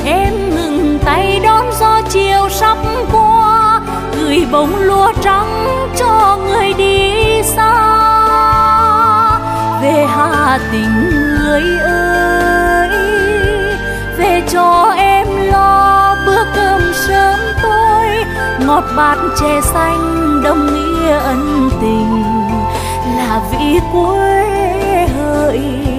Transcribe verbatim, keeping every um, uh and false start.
em ngừng tay đón gió chiều sắp qua, gửi bông lúa trắng cho người đi xa. Về Hà Tĩnh người ơi, về cho em lo bữa cơm sớm tối, ngọt bát chè xanh đồng nghĩa ân tình, là vì quê hỡi